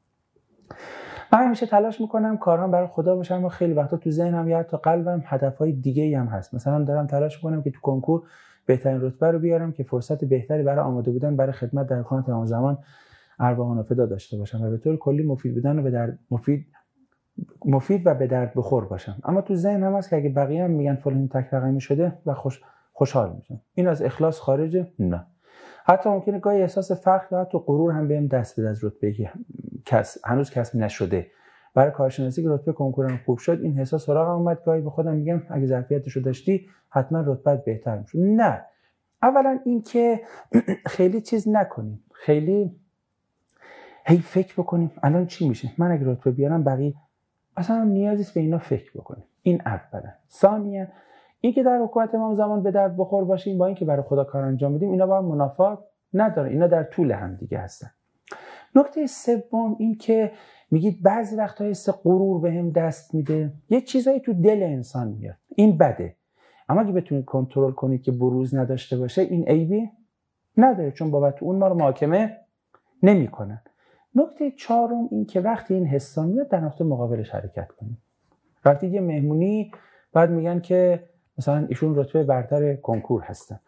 من همیشه تلاش میکنم کارام برای خدا باشم و خیلی وقتا تو ذهنم یا حتی قلبم هدفهای دیگه‌ای هم هست. مثلا دارم تلاش میکنم که تو کنکور بهترین رتبه رو بیارم که فرصت بهتری برای آماده بودن برای خدمت در کار تمام زمان ارواحان فدا داشته باشم و به طور کلی مفید بودن و به درد مفید مفید و به درد بخور باشم. اما تو ذهنم هست که اگه بقیه هم میگن فلان تک رقمی شده و خوش خوشحال میشم. این از اخلاص خارجه؟ نه. حتی ممکنه گاهی احساس فخر یا حتی غرور هم بهم دست بده از رتبه‌ای که کس هنوز کسب نشده. برای کارشناسی که رتبه کنکورم خوب شد این احساس سراغم اومد، گاهی به خودم میگم اگه ظرفیتشو داشتی حتما رتبهت بهتر میشد. نه. اولا این که خیلی چیز نکنیم، خیلی هی فکر بکنیم الان چی میشه، من اگه رتبه بیارم بقیه اصلا نیازی نیست به اینا فکر بکنیم. این اولا. ثانیا این که در حکومت امام زمان به درد بخور باشیم با اینکه برای خدا کار انجام بدیم، اینا با هم منافات نداره، اینا در طول هم دیگه هستن. نکته سوم این که میگید بعضی وقتا حس غرور بهم دست میده، یه چیزایی تو دل انسان میاد، این بده، اما اگه بتونید کنترل کنید که بروز نداشته باشه این عیبی نداره، چون بابت اون ما رو محاکمه نمیکنن. نکته چهارم این که وقتی این حسا میاد در نقطه مقابلش حرکت کنید. وقتی یه مهمونی بعد میگن که مثلا ایشون رتبه برتر کنکور هستن،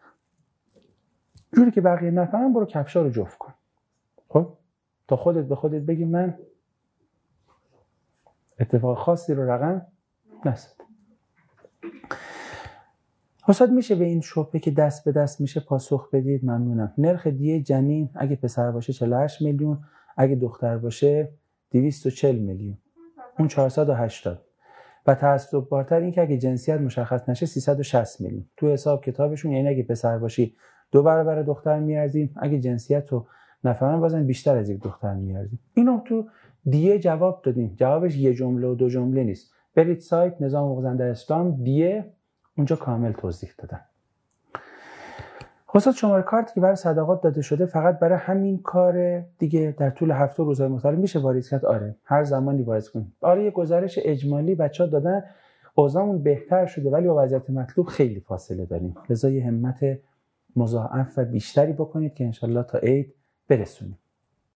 جوری که بقیه نفهمن برو کفشا رو جفت کن. خب تا خودت به خودت بگی من اتفاق خاصی رو رقم نزد. حساد میشه به این شبهه که دست به دست میشه پاسخ بدید؟ ممنونم. نرخ دیه جنین اگه پسر باشه چهل و هشت میلیون، اگه دختر باشه دویست و چهل میلیون، اون چهارصد و هشتاد. و تعصب بارتر این که اگه جنسیت مشخص نشه سیصد و شصت میلیون. تو حساب کتابشون یعنی اگه پسر باشی دو برابر دختر میارزیم، اگه جنسیت رو نفهمن بازم بیشتر از یک دختر میارزیم. اینو تو دیه جواب دادیم. جوابش یه جمله و دو جمله نیست. برید سایت نظام حقوق زن در اسلام دیه، اونجا کامل توضیح دادن. خصوصا شماره کارتی که برای صدقات داده شده فقط برای همین کار دیگه در طول هفته روزهای مختلف میشه واریز کرد؟ آره، هر زمانی واریز کنید. آره یه گزارش اجمالی بچه‌ها دادن، اوضاعمون بهتر شده ولی با وضعیت مطلوب خیلی فاصله داریم. لذا یه همت مضاعف و بیشتری بکنید که انشالله تا عید برسونیم.